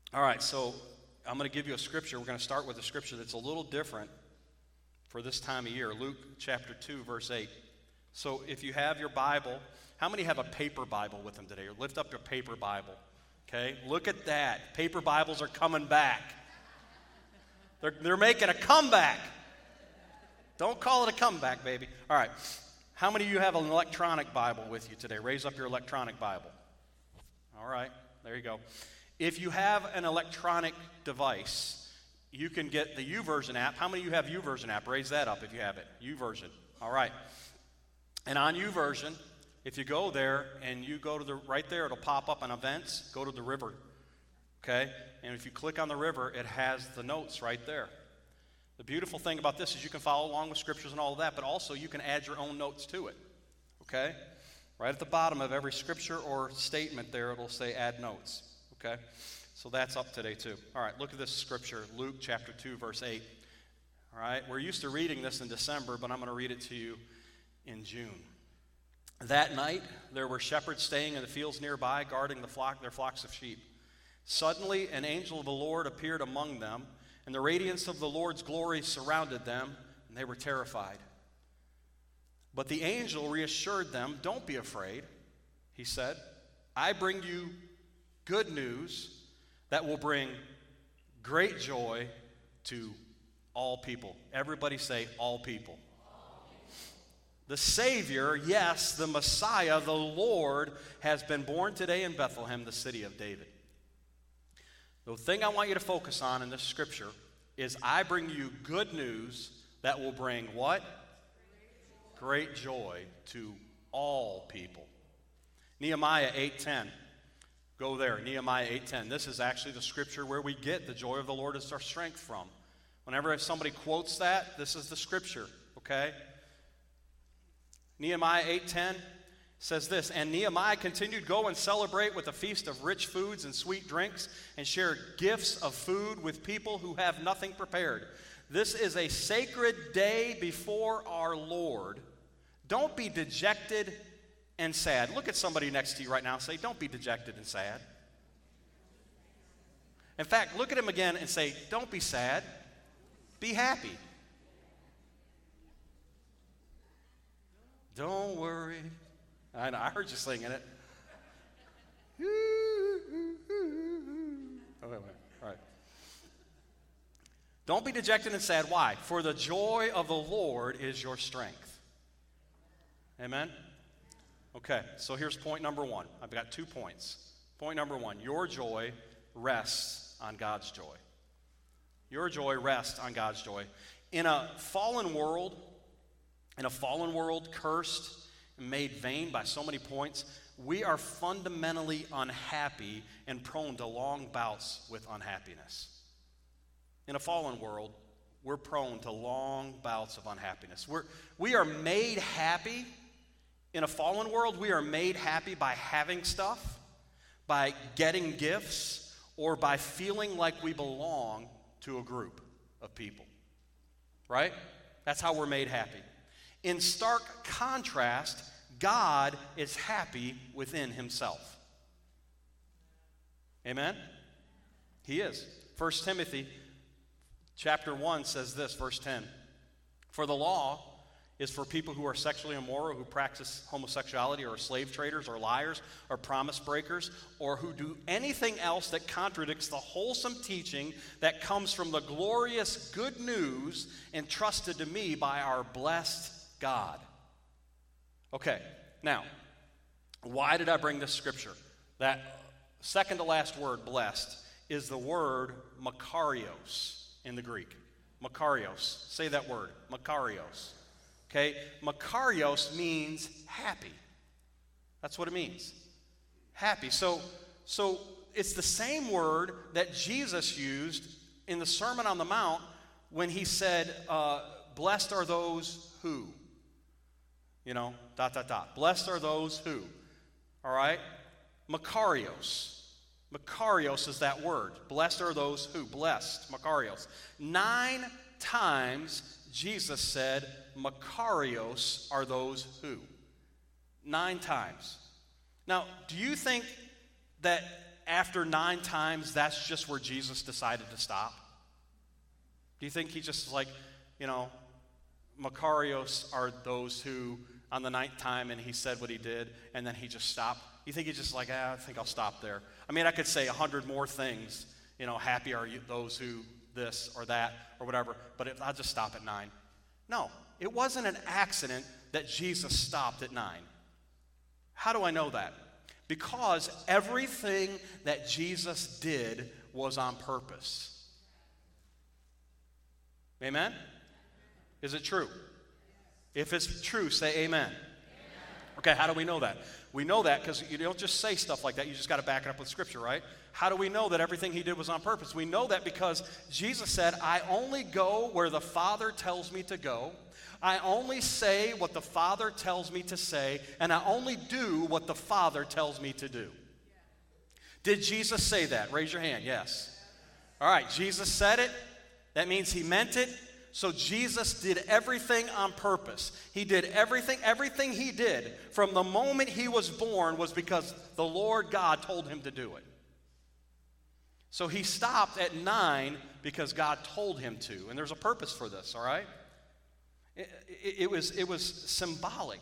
All right, so I'm going to give you a scripture. We're going to start with a scripture that's a little different for this time of year. Luke chapter 2, verse 8. So if you have your Bible, how many have a paper Bible with them today? Or lift up your paper Bible. Okay, look at that. Paper Bibles are coming back. They're making a comeback. Don't call it a comeback, baby. All right, how many of you have an electronic Bible with you today? Raise up your electronic Bible. All right, there you go. If you have an electronic device, you can get the YouVersion app. How many of you have YouVersion app? Raise that up if you have it. YouVersion. All right. And on YouVersion, if you go there and you go to the right there, it'll pop up on events. Go to the river. Okay? And if you click on the river, it has the notes right there. The beautiful thing about this is you can follow along with scriptures and all of that, but also you can add your own notes to it. Okay? Right at the bottom of every scripture or statement there, it'll say add notes. Okay? So that's up today too. All right, look at this scripture, Luke chapter 2, verse 8. All right, we're used to reading this in December, but I'm going to read it to you in June. That night, there were shepherds staying in the fields nearby, guarding their flocks of sheep. Suddenly, an angel of the Lord appeared among them, and the radiance of the Lord's glory surrounded them, and they were terrified. But the angel reassured them, "Don't be afraid," he said. "I bring you good news that will bring great joy to all people." Everybody say, all people. The Savior, yes, the Messiah, the Lord, has been born today in Bethlehem, the city of David. The thing I want you to focus on in this scripture is I bring you good news that will bring what? Great joy to all people. Nehemiah 8:10. Go there, Nehemiah 8:10. This is actually the scripture where we get the joy of the Lord is our strength from. Whenever somebody quotes that, this is the scripture, okay? Nehemiah 8:10 says this, "And Nehemiah continued, go and celebrate with a feast of rich foods and sweet drinks, and share gifts of food with people who have nothing prepared. This is a sacred day before our Lord. Don't be dejected and sad." Look at somebody next to you right now and say, "Don't be dejected and sad." In fact, look at him again and say, "Don't be sad, be happy." Don't worry. I know, I heard you singing it. Oh, wait. All right. Don't be dejected and sad. Why? For the joy of the Lord is your strength. Amen? Okay, so here's point number one. I've got 2 points. Point number one, your joy rests on God's joy. Your joy rests on God's joy. In a fallen world, cursed and made vain by so many points, we are fundamentally unhappy and prone to long bouts with unhappiness. In a fallen world, we're prone to long bouts of unhappiness. We are made happy. In a fallen world, we are made happy by having stuff, by getting gifts, or by feeling like we belong to a group of people. Right? That's how we're made happy. In stark contrast, God is happy within himself. Amen? He is. 1 Timothy chapter 1 says this, verse 10. "For the law is for people who are sexually immoral, who practice homosexuality, or are slave traders, or liars, or promise breakers, or who do anything else that contradicts the wholesome teaching that comes from the glorious good news entrusted to me by our blessed God." Okay, now, why did I bring this scripture? That second to last word, blessed, is the word makarios in the Greek. Makarios. Say that word, makarios. Okay, makarios means happy. That's what it means. Happy. So it's the same word that Jesus used in the Sermon on the Mount when he said, blessed are those who, Blessed are those who, all right? Makarios. Makarios is that word. Blessed are those who, blessed, makarios. 9 times Jesus said, makarios are those who. 9 times. Now, do you think that after 9 times, that's just where Jesus decided to stop? Do you think he just like, Makarios are those who, on the 9th time, and he said what he did, and then he just stopped? You think he's just like, I think I'll stop there. I mean, I could say 100 more things, happy are those who this or that or whatever, but I'll just stop at 9. No, it wasn't an accident that Jesus stopped at 9. How do I know that? Because everything that Jesus did was on purpose. Amen? Is it true? If it's true, say amen. Okay, how do we know that? We know that because you don't just say stuff like that. You just got to back it up with Scripture, right? How do we know that everything he did was on purpose? We know that because Jesus said, I only go where the Father tells me to go. I only say what the Father tells me to say, and I only do what the Father tells me to do. Did Jesus say that? Raise your hand. Yes. All right, Jesus said it. That means he meant it. So Jesus did everything on purpose. He did everything he did from the moment he was born was because the Lord God told him to do it. So he stopped at 9 because God told him to. And there's a purpose for this, all right? It was symbolic.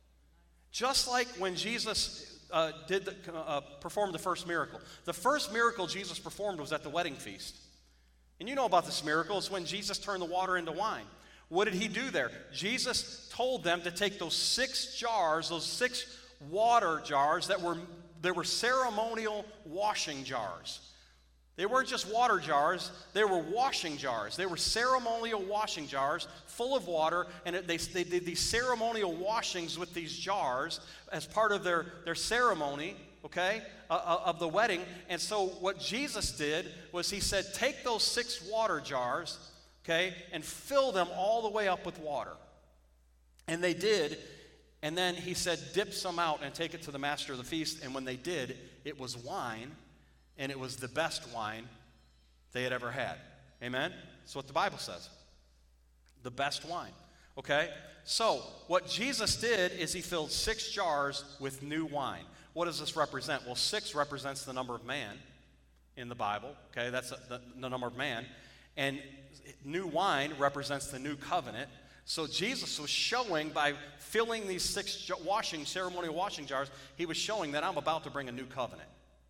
Just like when Jesus performed the first miracle. The first miracle Jesus performed was at the wedding feast. And you know about this miracle. It's when Jesus turned the water into wine. What did he do there? Jesus told them to take those 6 jars, those 6 water jars that were ceremonial washing jars. They weren't just water jars, they were washing jars. They were ceremonial washing jars full of water, and they did these ceremonial washings with these jars as part of their ceremony, okay, of the wedding. And so what Jesus did was he said, take those 6 water jars, okay, and fill them all the way up with water. And they did, and then he said, dip some out and take it to the master of the feast. And when they did, it was wine. And it was the best wine they had ever had. Amen? That's what the Bible says. The best wine. Okay? So, what Jesus did is he filled 6 jars with new wine. What does this represent? Well, 6 represents the number of man in the Bible. Okay? That's the number of man. And new wine represents the new covenant. So, Jesus was showing by filling these 6 ceremonial washing jars, he was showing that I'm about to bring a new covenant.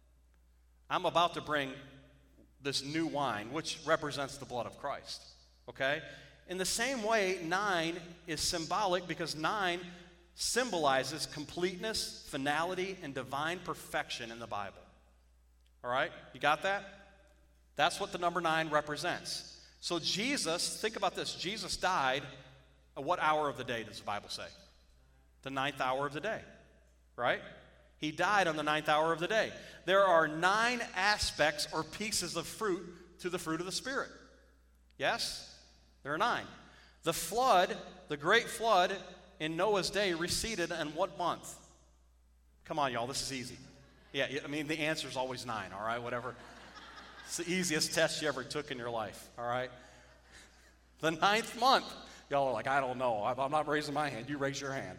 I'm about to bring this new wine, which represents the blood of Christ, okay? In the same way, 9 is symbolic because 9 symbolizes completeness, finality, and divine perfection in the Bible. All right? You got that? That's what the number 9 represents. So Jesus, think about this. Jesus died at what hour of the day does the Bible say? The 9th hour of the day, right? He died on the 9th hour of the day. There are 9 aspects or pieces of fruit to the fruit of the Spirit. Yes? There are 9. The flood, the great flood in Noah's day receded in what month? Come on, y'all, this is easy. Yeah, I mean, the answer is always 9, all right, whatever. It's the easiest test you ever took in your life, all right? The 9th month. Y'all are like, I don't know. I'm not raising my hand. You raise your hand.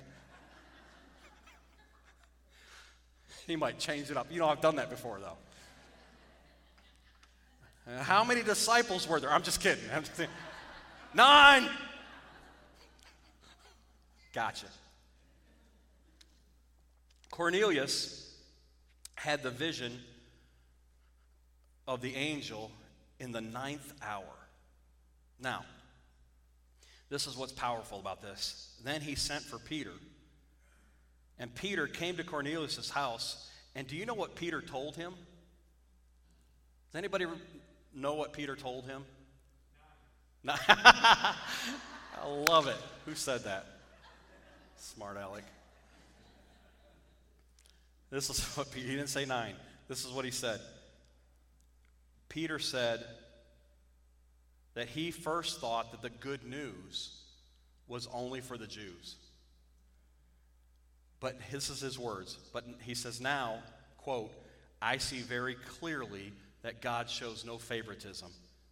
He might change it up. I've done that before, though. How many disciples were there? I'm just kidding. 9! Gotcha. Cornelius had the vision of the angel in the 9th hour. Now, this is what's powerful about this. Then he sent for Peter. And Peter came to Cornelius' house, and do you know what Peter told him? Does anybody know what Peter told him? No. I love it. Who said that? Smart aleck. This is what he didn't say 9. This is what he said. Peter said that he first thought that the good news was only for the Jews. But this is his words. But he says now, quote, I see very clearly that God shows no favoritism.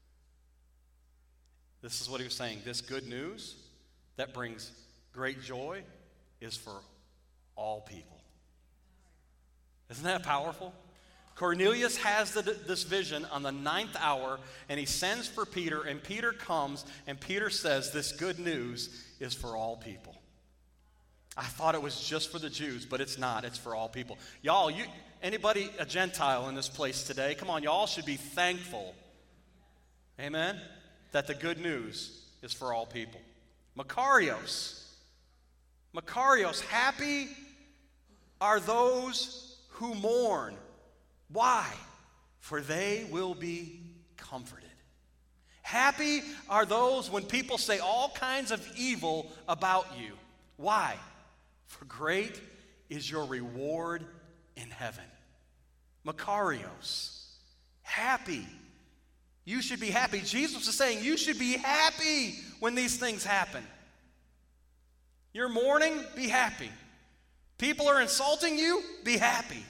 This is what he was saying. This good news that brings great joy is for all people. Isn't that powerful? Cornelius has this vision on the 9th hour, and he sends for Peter, and Peter comes, and Peter says, this good news is for all people. I thought it was just for the Jews, but it's not. It's for all people. Y'all, anybody a Gentile in this place today? Come on, y'all should be thankful. Amen? That the good news is for all people. Makarios. Makarios, happy are those who mourn. Why? For they will be comforted. Happy are those when people say all kinds of evil about you. Why? For great is your reward in heaven. Makarios. Happy. You should be happy. Jesus is saying you should be happy when these things happen. You're mourning, be happy. People are insulting you, be happy.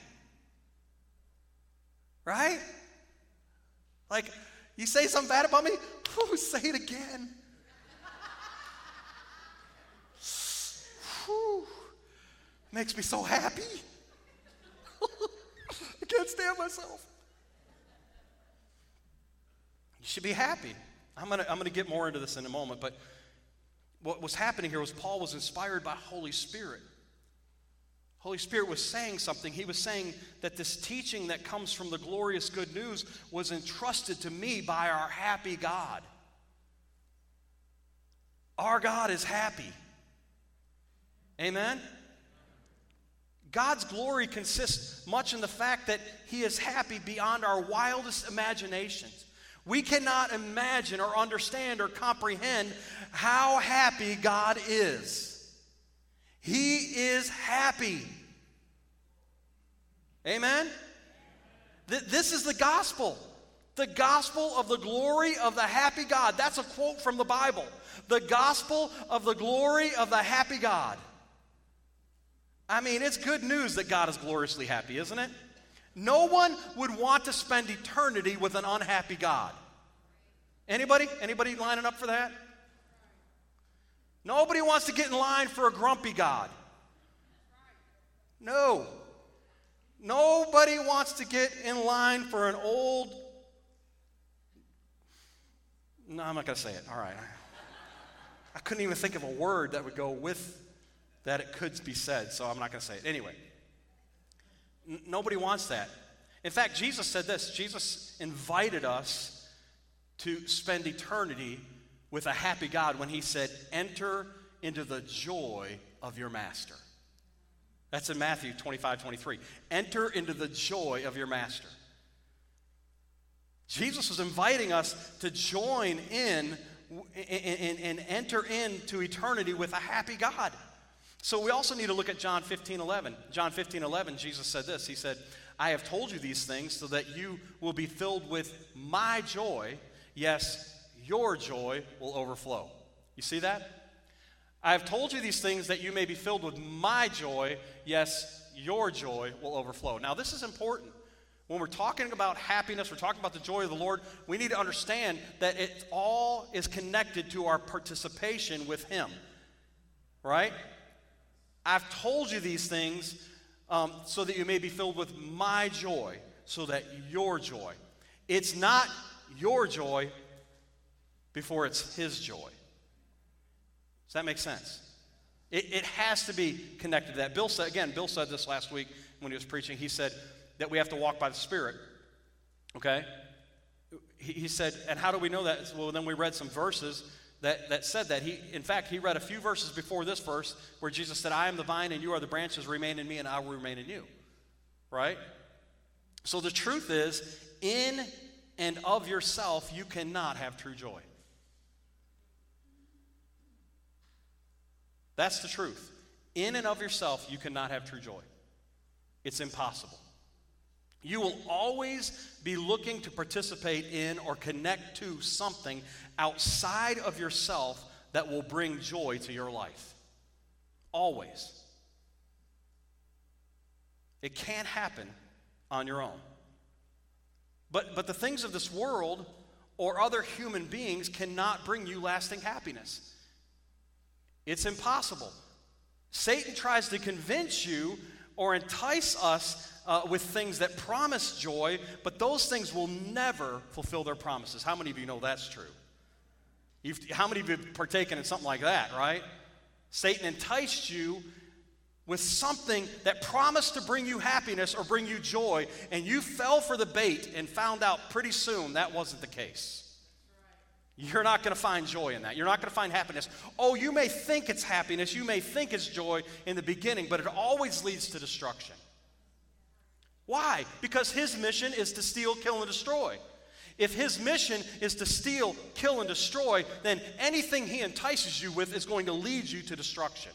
Right? Like, you say something bad about me? Ooh, say it again. Whew. Makes me so happy. I can't stand myself. You should be happy. I'm gonna get more into this in a moment, but what was happening here was Paul was inspired by Holy Spirit. Holy Spirit was saying something. He was saying that this teaching that comes from the glorious good news was entrusted to me by our happy God. Our God is happy. Amen? God's glory consists much in the fact that he is happy beyond our wildest imaginations. We cannot imagine or understand or comprehend how happy God is. He is happy. Amen? This is the gospel. The gospel of the glory of the happy God. That's a quote from the Bible. The gospel of the glory of the happy God. I mean, it's good news that God is gloriously happy, isn't it? No one would want to spend eternity with an unhappy God. Anybody? Anybody lining up for that? Nobody wants to get in line for a grumpy God. No. Nobody wants to get in line for an old... No, I'm not going to say it. All right. I couldn't even think of a word that would go with that it could be said, so I'm not going to say it. Anyway, nobody wants that. In fact, Jesus said this. Jesus invited us to spend eternity with a happy God when he said, enter into the joy of your master. That's in Matthew 25:23. Enter into the joy of your master. Jesus was inviting us to join in and enter into eternity with a happy God. So we also need to look at John 15:11. John 15:11, Jesus said this. He said, I have told you these things so that you will be filled with my joy. Yes, your joy will overflow. You see that? I have told you these things that you may be filled with my joy. Yes, your joy will overflow. Now, this is important. When we're talking about happiness, we're talking about the joy of the Lord, we need to understand that it all is connected to our participation with him. Right? I've told you these things so that you may be filled with my joy, so that your joy. It's not your joy before it's his joy. Does that make sense? It has to be connected to that. Bill said this last week when he was preaching. He said that we have to walk by the Spirit. Okay? He said, and how do we know that? Well, then we read some verses that said that. In fact, he read a few verses before this verse where Jesus said, I am the vine and you are the branches, remain in me and I will remain in you. Right? So the truth is, in and of yourself, you cannot have true joy. That's the truth. In and of yourself, you cannot have true joy. It's impossible. You will always be looking to participate in or connect to something outside of yourself that will bring joy to your life. Always. It can't happen on your own. But the things of this world or other human beings cannot bring you lasting happiness. It's impossible. Satan tries to convince you or entice us with things that promise joy, but those things will never fulfill their promises. How many of you know that's true? How many of you have partaken in something like that, right? Satan enticed you with something that promised to bring you happiness or bring you joy, and you fell for the bait and found out pretty soon that wasn't the case. You're not going to find joy in that. You're not going to find happiness. Oh, you may think it's happiness, you may think it's joy in the beginning, but it always leads to destruction. Why? Because his mission is to steal, kill, and destroy. If his mission is to steal, kill, and destroy, then anything he entices you with is going to lead you to destruction.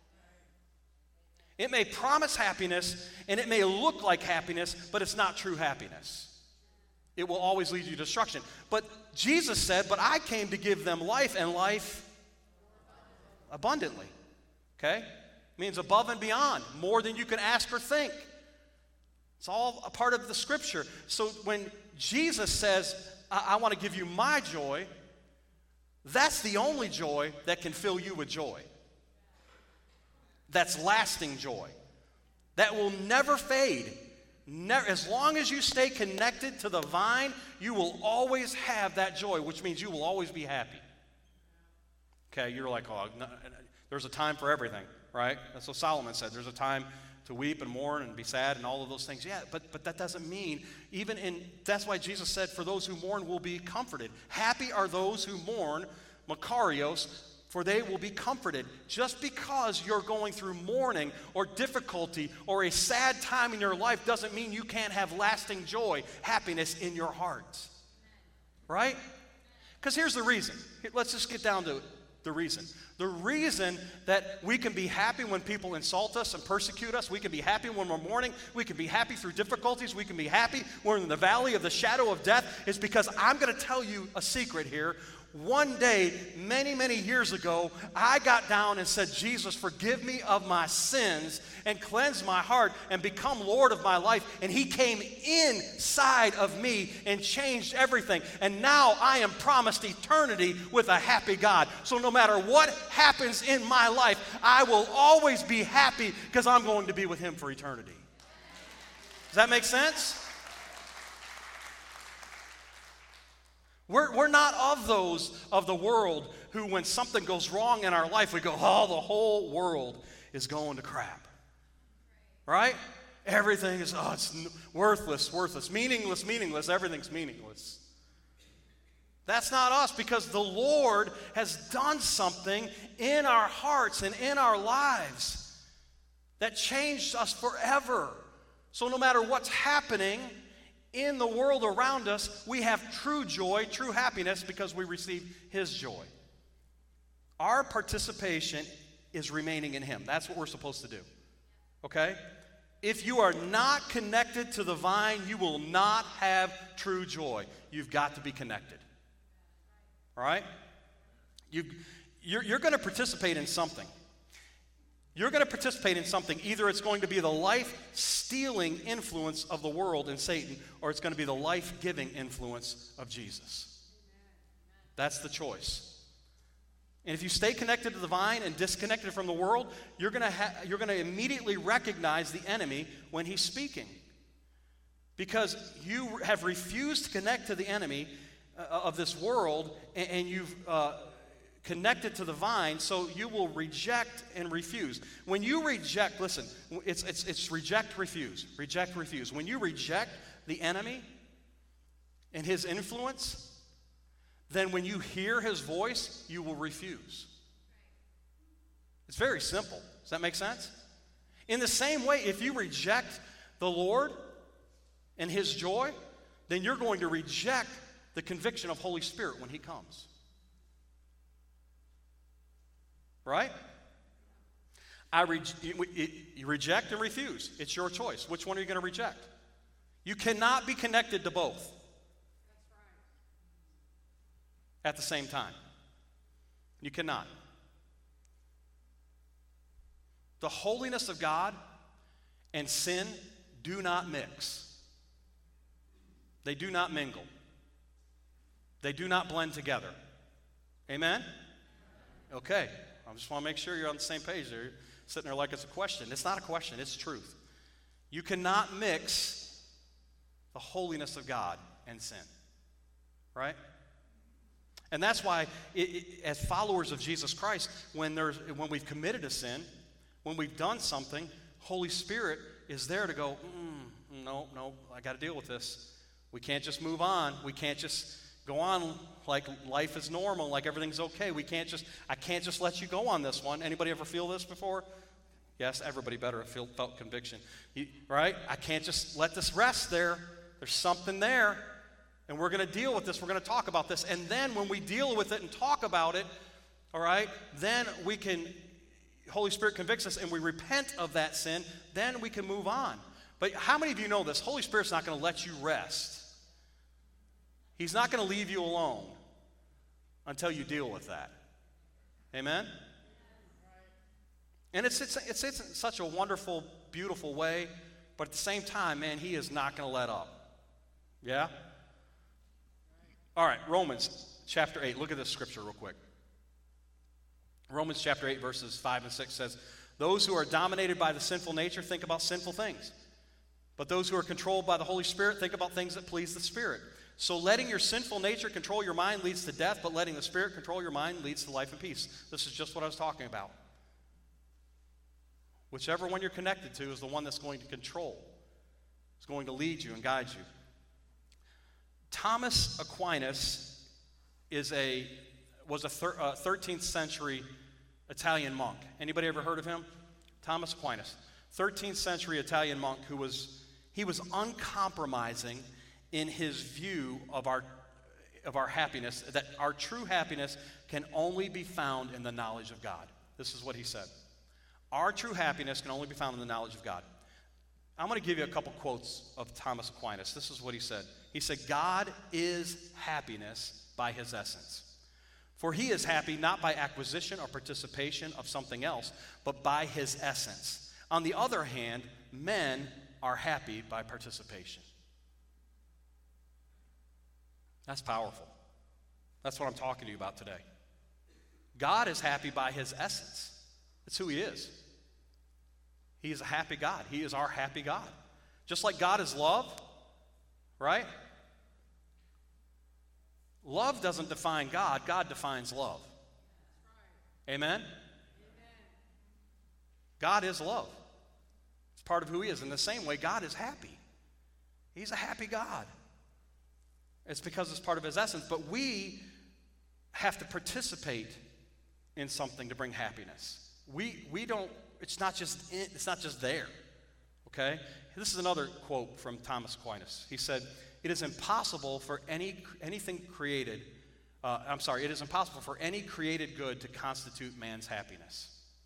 It may promise happiness, and it may look like happiness, but it's not true happiness. It will always lead you to destruction. But Jesus said, but I came to give them life, and life abundantly. Okay? It means above and beyond, more than you can ask or think. It's all a part of the scripture. So when Jesus says, I want to give you my joy, that's the only joy that can fill you with joy. That's lasting joy. That will never fade. As long as you stay connected to the vine, you will always have that joy, which means you will always be happy. Okay, you're like, oh, no, there's a time for everything, right? That's what Solomon said. There's a time to weep and mourn and be sad and all of those things. Yeah, but that doesn't mean, that's why Jesus said, for those who mourn will be comforted. Happy are those who mourn, Makarios, for they will be comforted. Just because you're going through mourning or difficulty or a sad time in your life doesn't mean you can't have lasting joy, happiness in your heart. Right? Because here's the reason. Let's just get down to the reason. The reason that we can be happy when people insult us and persecute us, we can be happy when we're mourning, we can be happy through difficulties, we can be happy when we're in the valley of the shadow of death, is because I'm going to tell you a secret here. One day, many, many years ago, I got down and said, Jesus, forgive me of my sins and cleanse my heart and become Lord of my life. And he came inside of me and changed everything. And now I am promised eternity with a happy God. So no matter what happens in my life, I will always be happy because I'm going to be with him for eternity. Does that make sense? We're not of those of the world who, when something goes wrong in our life, we go, oh, the whole world is going to crap. Right? Everything is, it's worthless, meaningless, everything's meaningless. That's not us, because the Lord has done something in our hearts and in our lives that changed us forever. So no matter what's happening in the world around us, we have true joy, true happiness, because we receive his joy. Our participation is remaining in him. That's what we're supposed to do. Okay? If you are not connected to the vine, you will not have true joy. You've got to be connected. All right? You're going to participate in something. You're going to participate in something. Either it's going to be the life-stealing influence of the world and Satan, or it's going to be the life-giving influence of Jesus. That's the choice. And if you stay connected to the vine and disconnected from the world, you're going to immediately recognize the enemy when he's speaking. Because you have refused to connect to the enemy of this world, and you've connected to the vine, so you will reject and refuse. When you reject, listen, it's reject, refuse. Reject, refuse. When you reject the enemy and his influence, then when you hear his voice, you will refuse. It's very simple. Does that make sense? In the same way, if you reject the Lord and his joy, then you're going to reject the conviction of Holy Spirit when he comes. Right? You reject and refuse. It's your choice. Which one are you going to reject? You cannot be connected to both at the same time. You cannot. The holiness of God and sin do not mix. They do not mingle. They do not blend together. Amen? Okay. I just want to make sure you're on the same page there. You're sitting there like it's a question. It's not a question, it's truth. You cannot mix the holiness of God and sin, right? And that's why, as followers of Jesus Christ, when we've committed a sin, when we've done something, Holy Spirit is there to go, no, I got to deal with this. We can't just move on. We can't just go on like life is normal, like everything's okay. I can't just let you go on this one. Anybody ever feel this before? Yes, everybody better have felt conviction. Right? I can't just let this rest there. There's something there, and we're going to deal with this. We're going to talk about this. And then when we deal with it and talk about it, all right, then we can, Holy Spirit convicts us, and we repent of that sin, then we can move on. But how many of you know this? Holy Spirit's not going to let you rest. He's not going to leave you alone until you deal with that. Amen? And it's in such a wonderful, beautiful way, but at the same time, man, he is not going to let up. Yeah? All right, Romans chapter 8. Look at this scripture real quick. Romans chapter 8, verses 5 and 6 says, "Those who are dominated by the sinful nature think about sinful things. But those who are controlled by the Holy Spirit think about things that please the Spirit. So letting your sinful nature control your mind leads to death, but letting the Spirit control your mind leads to life and peace." This is just what I was talking about. Whichever one you're connected to is the one that's going to control. It's going to lead you and guide you. Thomas Aquinas was a 13th century Italian monk. Anybody ever heard of him? Thomas Aquinas. 13th century Italian monk who was uncompromising in his view of our happiness, that our true happiness can only be found in the knowledge of God. This is what he said. Our true happiness can only be found in the knowledge of God. I'm going to give you a couple quotes of Thomas Aquinas. This is what he said. He said, "God is happiness by his essence. For he is happy not by acquisition or participation of something else, but by his essence. On the other hand, men are happy by participation." That's powerful. That's what I'm talking to you about today. God is happy by his essence. That's who he is. He is a happy God. He is our happy God. Just like God is love, right? Love doesn't define God. God defines love. Amen? God is love. It's part of who he is. In the same way, God is happy. He's a happy God. It's because it's part of his essence. But we have to participate in something to bring happiness. We don't, it's not just there. Okay? This is another quote from Thomas Aquinas. He said, it is impossible for any created good to constitute man's happiness.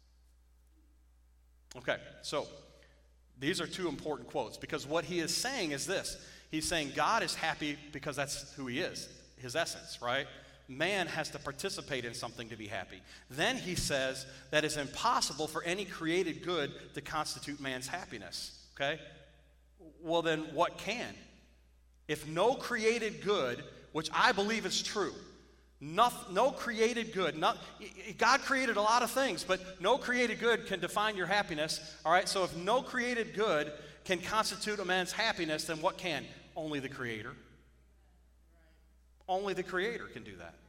Okay, so these are two important quotes, because what he is saying is this. He's saying God is happy because that's who he is, his essence, right? Man has to participate in something to be happy. Then he says that it's impossible for any created good to constitute man's happiness, okay? Well, then what can? If no created good, which I believe is true, no created good, God created a lot of things, but no created good can define your happiness, all right? So if no created good can constitute a man's happiness, then what can? Only the Creator. Only the Creator can do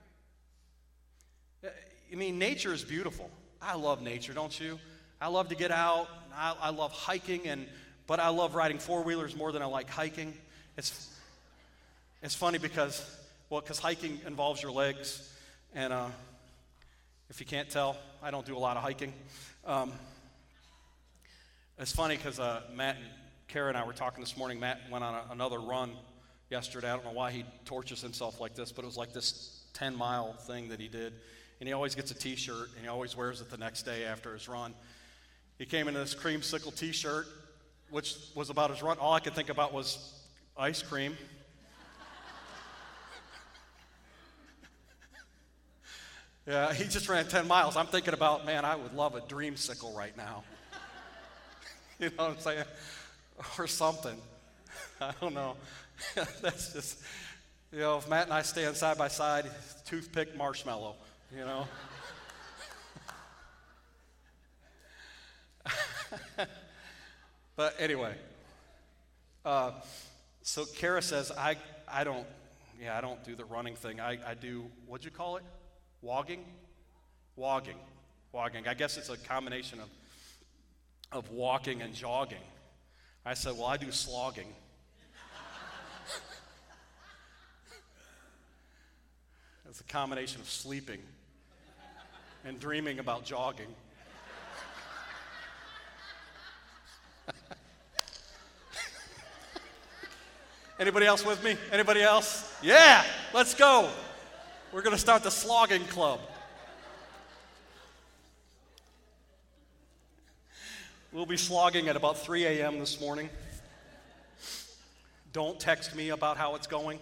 that. I mean, nature is beautiful. I love nature, don't you? I love to get out. I love hiking, but I love riding four-wheelers more than I like hiking. It's funny because hiking involves your legs, and if you can't tell, I don't do a lot of hiking. It's funny because Matt and Kara and I were talking this morning. Matt went on another run yesterday. I don't know why he tortures himself like this, but it was like this 10-mile thing that he did. And he always gets a T-shirt, and he always wears it the next day after his run. He came in this creamsicle T-shirt, which was about his run. All I could think about was ice cream. Yeah, he just ran 10 miles. I'm thinking about, man, I would love a dreamsicle right now. You know what I'm saying? Or something. I don't know. That's just, if Matt and I stand side by side, toothpick marshmallow, But anyway, So Kara says, I don't do the running thing. I do, what'd you call it? Wogging? Wogging. I guess it's a combination of walking and jogging. I said, well, I do slogging. It's a combination of sleeping and dreaming about jogging. Anybody else with me? Anybody else? Yeah, let's go. We're going to start the slogging club. We'll be slogging at about 3 a.m. this morning. Don't text me about how it's going.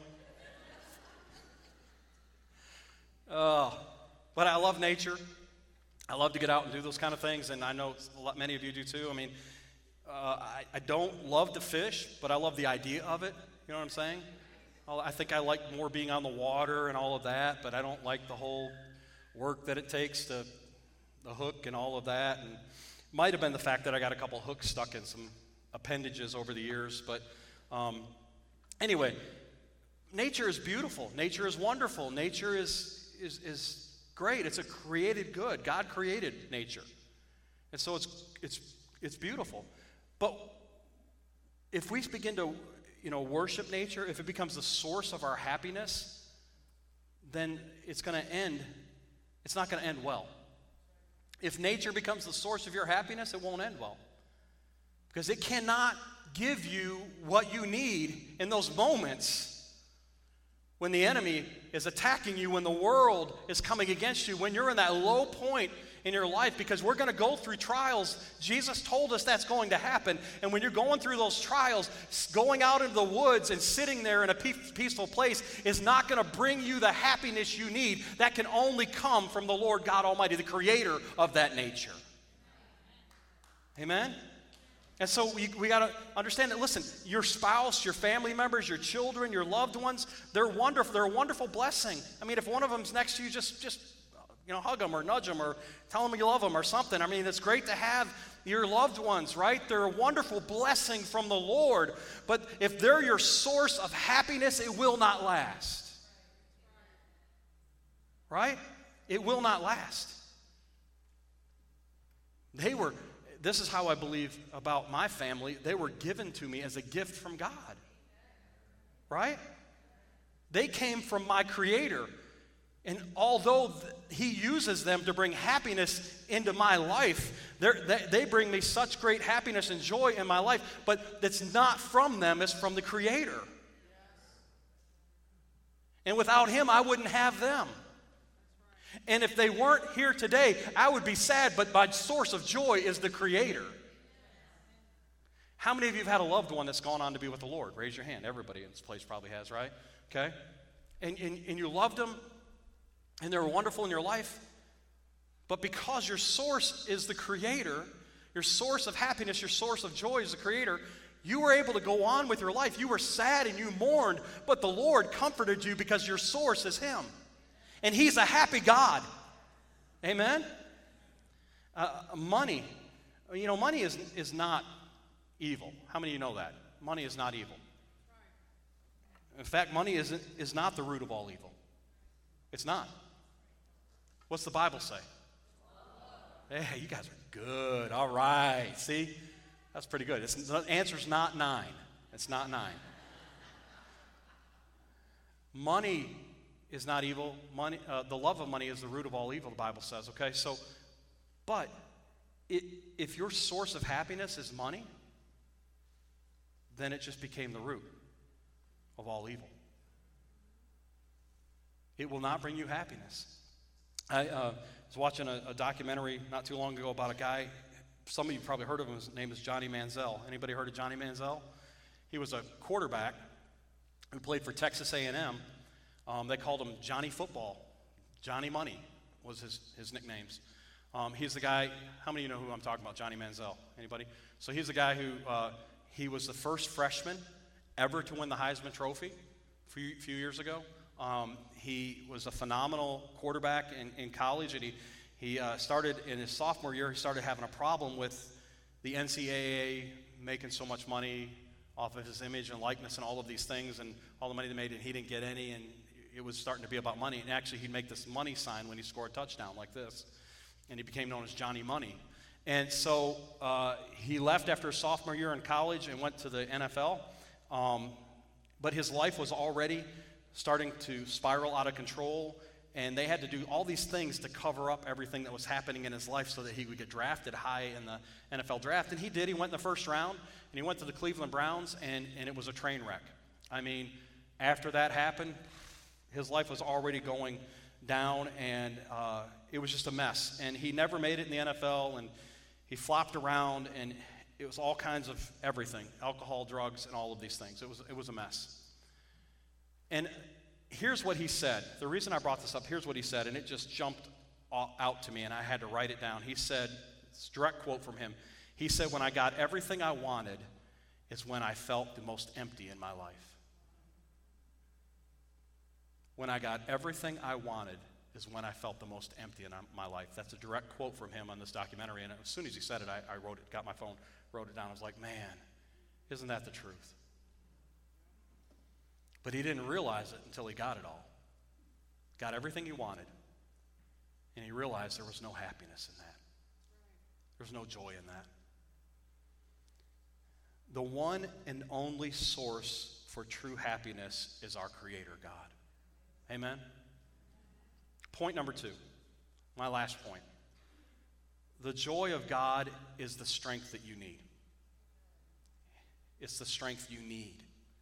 But I love nature. I love to get out and do those kind of things, and I know many of you do too. I mean, I don't love to fish, but I love the idea of it. You know what I'm saying? I think I like more being on the water and all of that, but I don't like the whole work that it takes to the hook and all of that. And might have been the fact that I got a couple hooks stuck in some appendages over the years. But anyway, nature is beautiful. Nature is wonderful. Nature is great. It's a created good. God created nature. And so it's beautiful. But if we begin to worship nature, if it becomes the source of our happiness, then it's not going to end well. If nature becomes the source of your happiness, it won't end well. Because it cannot give you what you need in those moments when the enemy is attacking you, when the world is coming against you, when you're in that low point in your life, because we're going to go through trials. Jesus told us that's going to happen. And when you're going through those trials, going out into the woods and sitting there in a peaceful place is not going to bring you the happiness you need. That can only come from the Lord God Almighty, the creator of that nature. Amen? And so we got to understand that, listen, your spouse, your family members, your children, your loved ones, they're wonderful. They're a wonderful blessing. I mean, if one of them's next to you, just hug them or nudge them or tell them you love them or something. I mean, it's great to have your loved ones, right? They're a wonderful blessing from the Lord. But if they're your source of happiness, it will not last. Right? It will not last. This is how I believe about my family. They were given to me as a gift from God. Right? They came from my Creator. And although He uses them to bring happiness into my life, they bring me such great happiness and joy in my life, but it's not from them, it's from the Creator. And without Him, I wouldn't have them. And if they weren't here today, I would be sad, but my source of joy is the Creator. How many of you have had a loved one that's gone on to be with the Lord? Raise your hand. Everybody in this place probably has, right? Okay? And you loved them, and they were wonderful in your life, but because your source is the Creator, your source of happiness, your source of joy is the Creator, you were able to go on with your life. You were sad and you mourned, but the Lord comforted you because your source is Him. And He's a happy God. Amen? Money. Money is not evil. How many of you know that? Money is not evil. In fact, money is not the root of all evil. It's not. What's the Bible say? Hey, you guys are good. All right. See? That's pretty good. The answer's not 9. It's not 9. Money is not evil. Money, the love of money is the root of all evil, the Bible says. Okay? So, but if your source of happiness is money, then it just became the root of all evil. It will not bring you happiness. I was watching a documentary not too long ago about a guy. Some of you probably heard of him. His name is Johnny Manziel. Anybody heard of Johnny Manziel? He was a quarterback who played for Texas A&M. They called him Johnny Football. Johnny Money was his nicknames. He's the guy, how many of you know who I'm talking about, Johnny Manziel? Anybody? So he's the guy who, he was the first freshman ever to win the Heisman Trophy a few years ago. He was a phenomenal quarterback in college, and he started in his sophomore year. He started having a problem with the NCAA making so much money off of his image and likeness and all of these things and all the money they made, and he didn't get any, and it was starting to be about money. And actually, he'd make this money sign when he scored a touchdown like this, and he became known as Johnny Money. And so he left after his sophomore year in college and went to the NFL, but his life was already starting to spiral out of control, and they had to do all these things to cover up everything that was happening in his life so that he would get drafted high in the NFL draft. And he did. He went in the first round, and he went to the Cleveland Browns, and it was a train wreck. I mean, after that happened, his life was already going down, and it was just a mess. And he never made it in the NFL, and he flopped around, and it was all kinds of everything, alcohol, drugs, and all of these things. It was a mess. And here's what he said. The reason I brought this up, here's what he said, and it just jumped out to me, and I had to write it down. He said, it's a direct quote from him. He said, "When I got everything I wanted is when I felt the most empty in my life." When I got everything I wanted is when I felt the most empty in my life. That's a direct quote from him on this documentary, and as soon as he said it, I wrote it, got my phone, wrote it down. I was like, man, isn't that the truth? But he didn't realize it until he got it all. Got everything he wanted. And he realized there was no happiness in that. There was no joy in that. The one and only source for true happiness is our Creator, God. Amen? Point number 2, my last point. The joy of God is the strength that you need. It's the strength you need.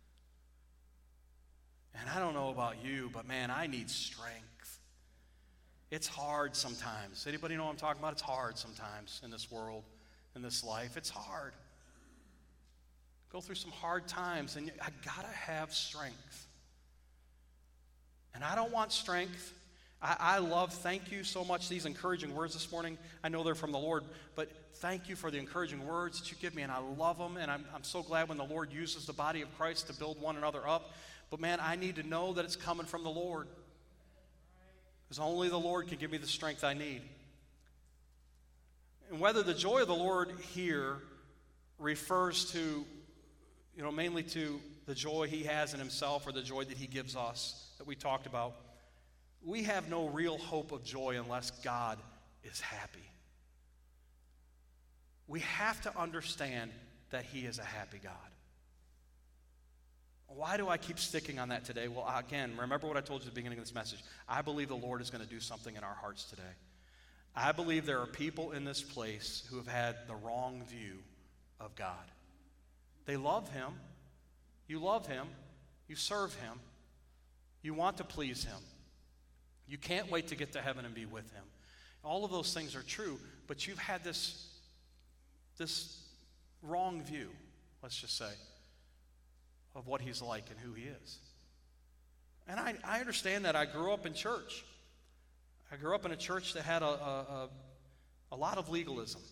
And I don't know about you, but man, I need strength. It's hard sometimes. Anybody know what I'm talking about? It's hard sometimes in this world, in this life. It's hard. Go through some hard times, and I gotta have strength. And I don't want strength. I love, thank you so much, these encouraging words this morning. I know they're from the Lord, but thank you for the encouraging words that you give me, and I love them, and I'm so glad when the Lord uses the body of Christ to build one another up. But man, I need to know that it's coming from the Lord, because only the Lord can give me the strength I need. And whether the joy of the Lord here refers to, mainly to the joy he has in himself or the joy that he gives us that we talked about, we have no real hope of joy unless God is happy. We have to understand that he is a happy God. Why do I keep sticking on that today? Well, again, remember what I told you at the beginning of this message. I believe the Lord is going to do something in our hearts today. I believe there are people in this place who have had the wrong view of God. They love him. You love him. You serve him. You want to please him. You can't wait to get to heaven and be with him. All of those things are true, but you've had this wrong view, let's just say, of what he's like and who he is. And I understand that. I grew up in church. I grew up in a church that had a lot of legalism,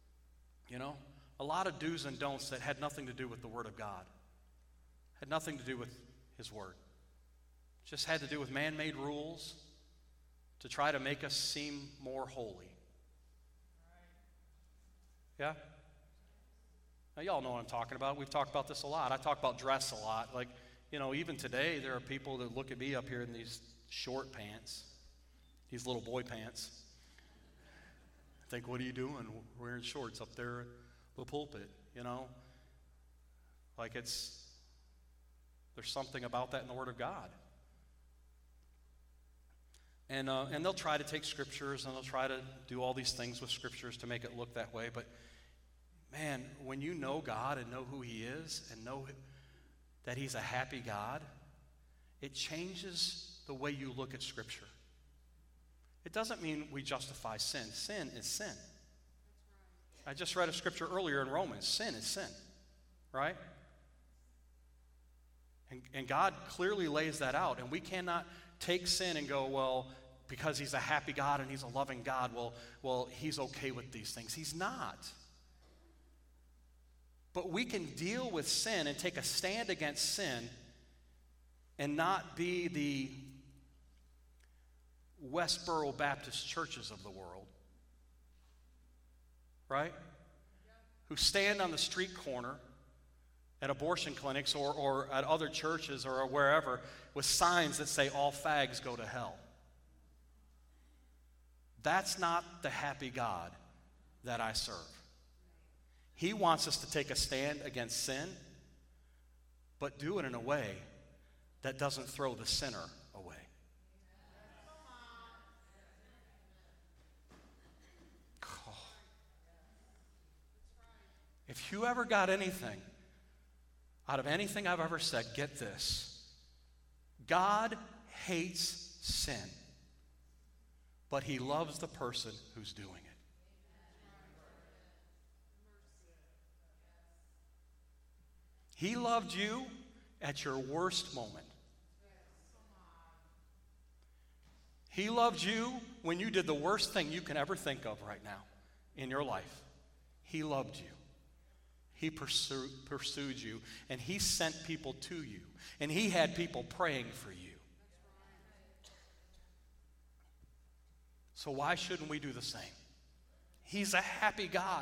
a lot of do's and don'ts that had nothing to do with the Word of God, had nothing to do with his Word. Just had to do with man-made rules to try to make us seem more holy. Yeah? Now, y'all know what I'm talking about. We've talked about this a lot. I talk about dress a lot. Like, even today, there are people that look at me up here in these short pants, these little boy pants. I think, what are you doing wearing shorts up there at the pulpit, Like there's something about that in the Word of God. And they'll try to take scriptures, and they'll try to do all these things with scriptures to make it look that way. But, man, when you know God and know who he is and know that he's a happy God, it changes the way you look at Scripture. It doesn't mean we justify sin. Sin is sin. I just read a scripture earlier in Romans. Sin is sin, right? And God clearly lays that out, and we cannot take sin and go, well, because he's a happy God and he's a loving God, well, he's okay with these things. He's not. But we can deal with sin and take a stand against sin and not be the Westboro Baptist churches of the world, right? Who stand on the street corner at abortion clinics or at other churches or wherever with signs that say all fags go to hell. That's not the happy God that I serve. He wants us to take a stand against sin, but do it in a way that doesn't throw the sinner away. Oh. If you ever got anything out of anything I've ever said, get this. God hates sin, but he loves the person who's doing it. He loved you at your worst moment. He loved you when you did the worst thing you can ever think of right now in your life. He loved you. He pursued you, and he sent people to you, and he had people praying for you. So why shouldn't we do the same? He's a happy God,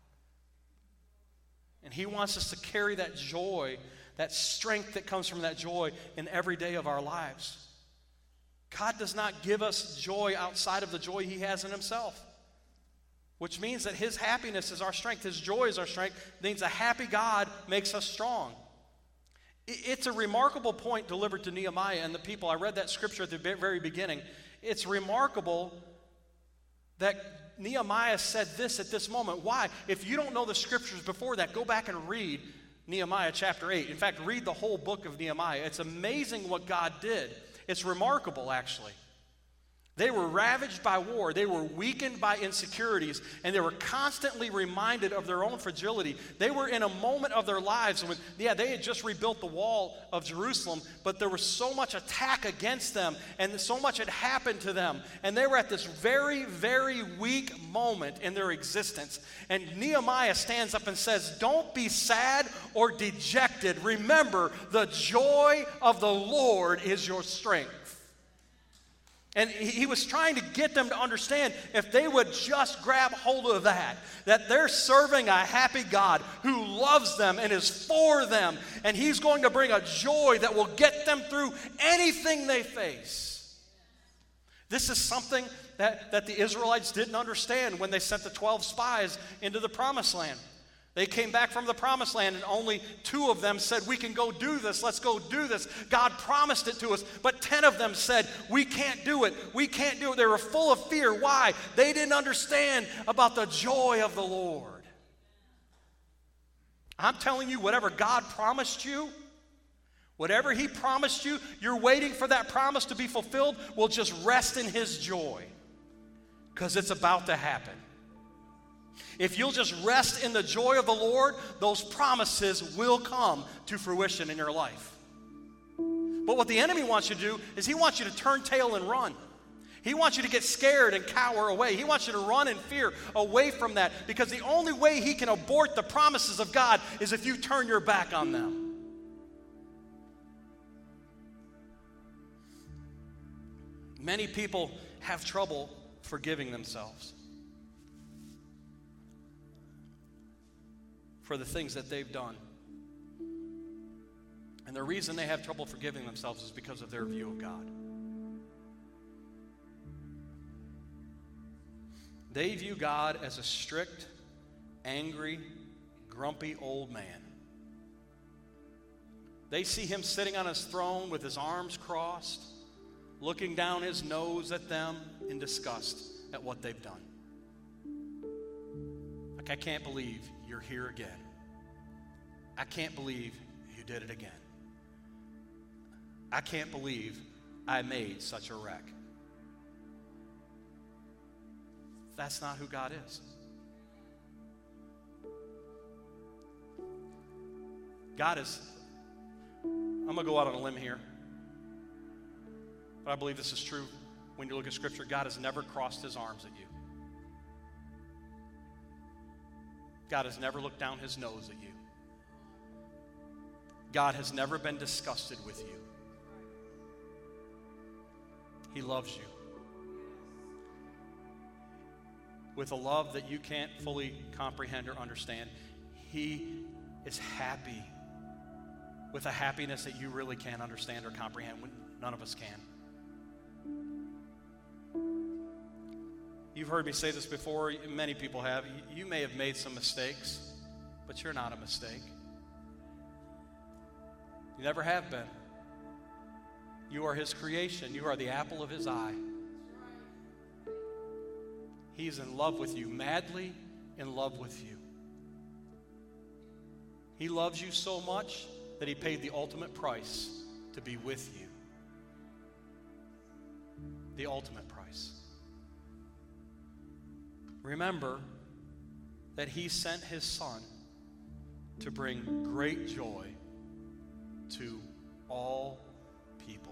and he wants us to carry that joy, that strength that comes from that joy in every day of our lives. God does not give us joy outside of the joy he has in himself, which means that his happiness is our strength. His joy is our strength. It means a happy God makes us strong. It's a remarkable point delivered to Nehemiah and the people. I read that scripture at the very beginning. It's remarkable that Nehemiah said this at this moment. Why? If you don't know the scriptures before that, go back and read Nehemiah chapter 8. In fact, read the whole book of Nehemiah. It's amazing what God did. It's remarkable, actually. They were ravaged by war. They were weakened by insecurities, and they were constantly reminded of their own fragility. They were in a moment of their lives when, they had just rebuilt the wall of Jerusalem, but there was so much attack against them, and so much had happened to them. And they were at this very, very weak moment in their existence. And Nehemiah stands up and says, "Don't be sad or dejected. Remember, the joy of the Lord is your strength." And he was trying to get them to understand, if they would just grab hold of that they're serving a happy God who loves them and is for them, and he's going to bring a joy that will get them through anything they face. This is something that the Israelites didn't understand when they sent the 12 spies into the promised land. They came back from the promised land, and only 2 of them said, "We can go do this. Let's go do this. God promised it to us." But 10 of them said, "We can't do it. We can't do it." They were full of fear. Why? They didn't understand about the joy of the Lord. I'm telling you, whatever God promised you, whatever he promised you, you're waiting for that promise to be fulfilled, will just rest in his joy, because it's about to happen. If you'll just rest in the joy of the Lord, those promises will come to fruition in your life. But what the enemy wants you to do is he wants you to turn tail and run. He wants you to get scared and cower away. He wants you to run in fear away from that, because the only way he can abort the promises of God is if you turn your back on them. Many people have trouble forgiving themselves for the things that they've done. And the reason they have trouble forgiving themselves is because of their view of God. They view God as a strict, angry, grumpy old man. They see him sitting on his throne with his arms crossed, looking down his nose at them in disgust at what they've done. Like, I can't believe you're here again. I can't believe you did it again. I can't believe I made such a wreck. That's not who God is. God is, I'm going to go out on a limb here, but I believe this is true when you look at Scripture. God has never crossed his arms at you. God has never looked down his nose at you. God has never been disgusted with you. He loves you with a love that you can't fully comprehend or understand. He is happy with a happiness that you really can't understand or comprehend. None of us can. You've heard me say this before. Many people have. You may have made some mistakes, but you're not a mistake. You never have been. You are his creation. You are the apple of his eye. He's in love with you, madly in love with you. He loves you so much that he paid the ultimate price to be with you. The ultimate price. Remember that he sent his son to bring great joy to all people.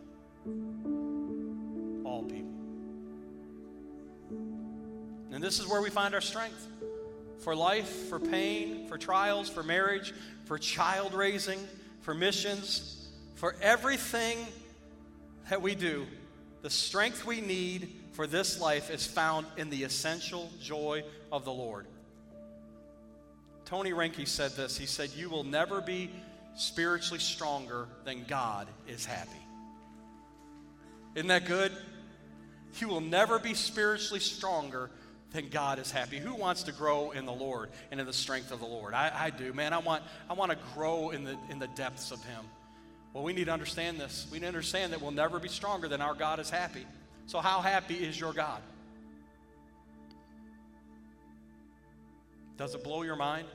All people. And this is where we find our strength. For life, for pain, for trials, for marriage, for child raising, for missions, for everything that we do, the strength we need for this life is found in the essential joy of the Lord. Tony Reinke said this. He said, "You will never be spiritually stronger than God is happy." Isn't that good? You will never be spiritually stronger than God is happy. Who wants to grow in the Lord and in the strength of the Lord? I do, man. I want to grow in the depths of him. Well, we need to understand this. We need to understand that we'll never be stronger than our God is happy. So how happy is your God? Does it blow your mind?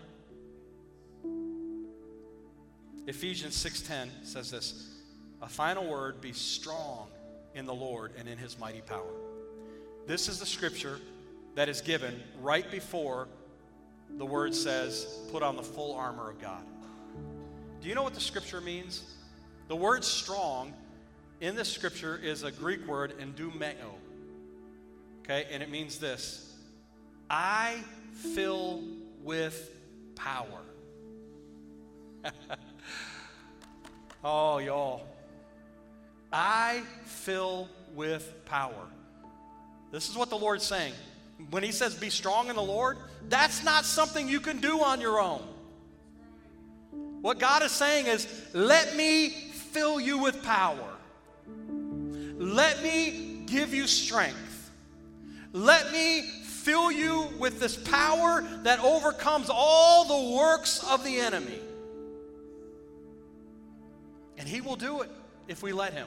Ephesians 6:10 says this, "A final word, be strong in the Lord and in his mighty power." This is the scripture that is given right before the word says, put on the full armor of God. Do you know what the scripture means? The word strong in this scripture is a Greek word, endumeo. Okay, and it means this: I fill with power. Oh, y'all. I fill with power. This is what the Lord's saying. When he says be strong in the Lord, that's not something you can do on your own. What God is saying is, let me fill you with power. Let me give you strength. Let me fill you with this power that overcomes all the works of the enemy. And he will do it if we let him.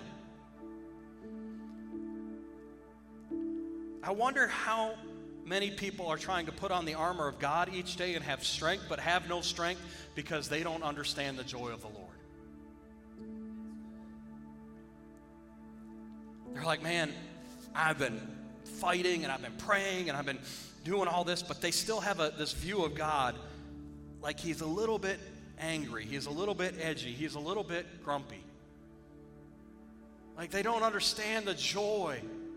I wonder how many people are trying to put on the armor of God each day and have strength, but have no strength because they don't understand the joy of the Lord. They're like, man, I've been fighting and I've been praying and I've been doing all this, but they still have this view of God like he's a little bit angry, he's a little bit edgy, he's a little bit grumpy. Like they don't understand the joy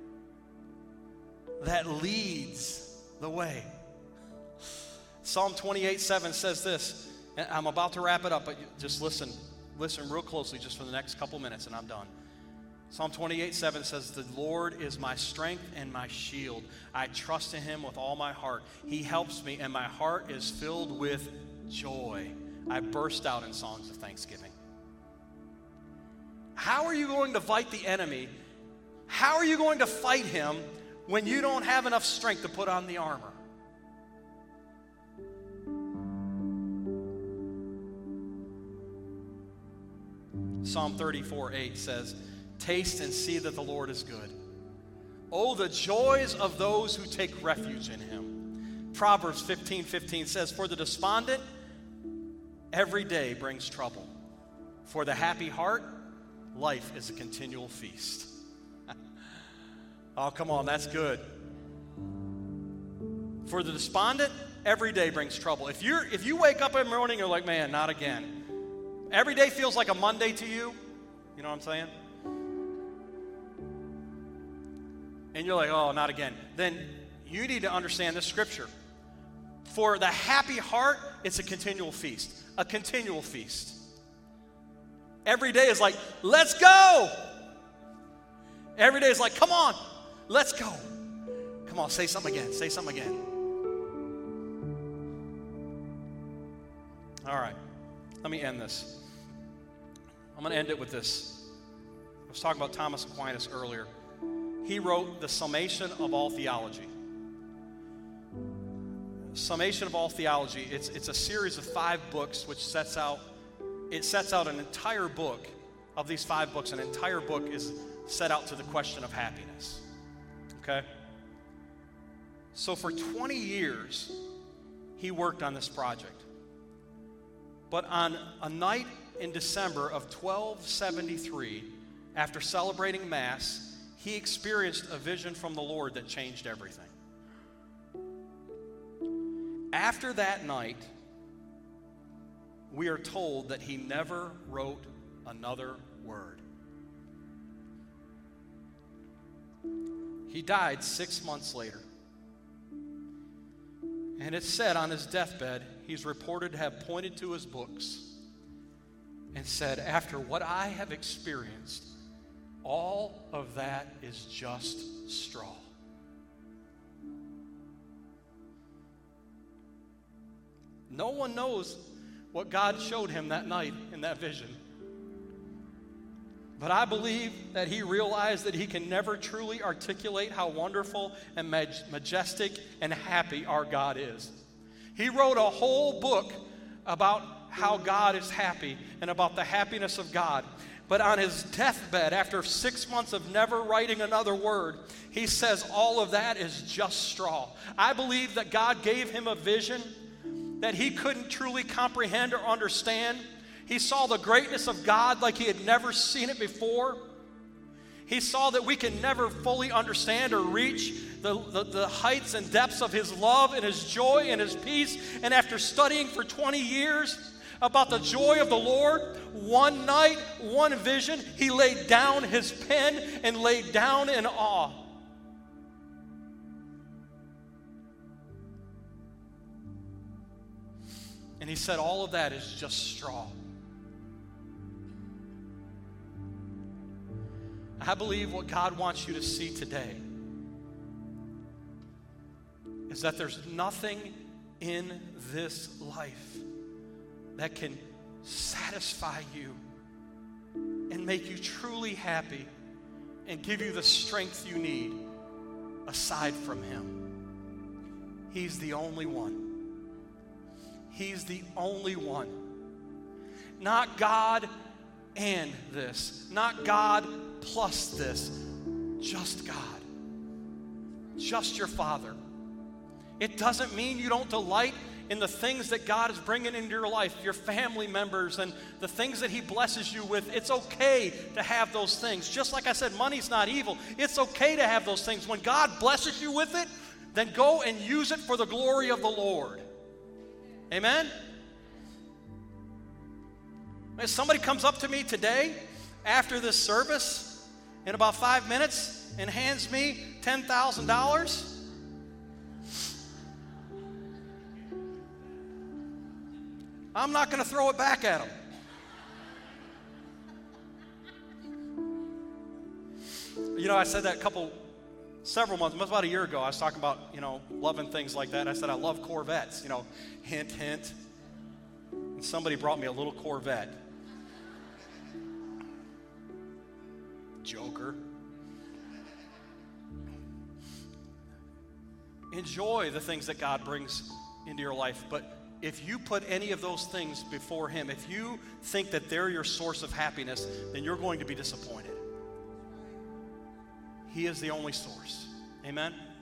that leads the way. Psalm 28:7 says this, and I'm about to wrap it up, but just listen real closely just for the next couple minutes and I'm done. Psalm 28:7 says, "The Lord is my strength and my shield. I trust in him with all my heart. He helps me and my heart is filled with joy. I burst out in songs of thanksgiving." How are you going to fight the enemy? How are you going to fight him when you don't have enough strength to put on the armor? Psalm 34:8 says, "Taste and see that the Lord is good. Oh, the joys of those who take refuge in him." Proverbs 15:15 says, "For the despondent, every day brings trouble. For the happy heart, life is a continual feast." Oh, come on, that's good. For the despondent, every day brings trouble. If you wake up in the morning, you're like, man, not again. Every day feels like a Monday to you. You know what I'm saying? And you're like, oh, not again. Then you need to understand this scripture. For the happy heart, it's a continual feast. A continual feast. Every day is like, let's go. Every day is like, come on, let's go. Come on, say something again. Say something again. All right, let me end this. I'm going to end it with this. I was talking about Thomas Aquinas earlier. He wrote the Summation of All Theology. Summation of All Theology. It's a series of 5 books which sets out an entire book. Of these 5 books, an entire book is set out to the question of happiness. Okay? So for 20 years, he worked on this project. But on a night in December of 1273, after celebrating Mass, he experienced a vision from the Lord that changed everything. After that night, we are told that he never wrote another word. He died 6 months later. And it's said on his deathbed, he's reported to have pointed to his books and said, after what I have experienced, all of that is just straw. No one knows what God showed him that night in that vision. But I believe that he realized that he can never truly articulate how wonderful and majestic and happy our God is. He wrote a whole book about how God is happy and about the happiness of God. But on his deathbed, after 6 months of never writing another word, he says all of that is just straw. I believe that God gave him a vision that he couldn't truly comprehend or understand. He saw the greatness of God like he had never seen it before. He saw that we can never fully understand or reach the heights and depths of his love and his joy and his peace. And after studying for 20 years about the joy of the Lord, one night, one vision, he laid down his pen and laid down in awe. And he said, all of that is just straw. I believe what God wants you to see today is that there's nothing in this life that can satisfy you and make you truly happy and give you the strength you need aside from him. He's the only one. He's the only one. Not God and this. Not God plus this. Just God. Just your Father. It doesn't mean you don't delight in the things that God is bringing into your life, your family members and the things that he blesses you with. It's okay to have those things. Just like I said, money's not evil. It's okay to have those things. When God blesses you with it, then go and use it for the glory of the Lord. Amen? If somebody comes up to me today after this service in about 5 minutes and hands me $10,000, I'm not going to throw it back at them. You know, I said that several months, about a year ago. I was talking about, loving things like that. I said, I love Corvettes, hint, hint. And somebody brought me a little Corvette. Joker. Enjoy the things that God brings into your life, but if you put any of those things before him, if you think that they're your source of happiness, then you're going to be disappointed. He is the only source. Amen?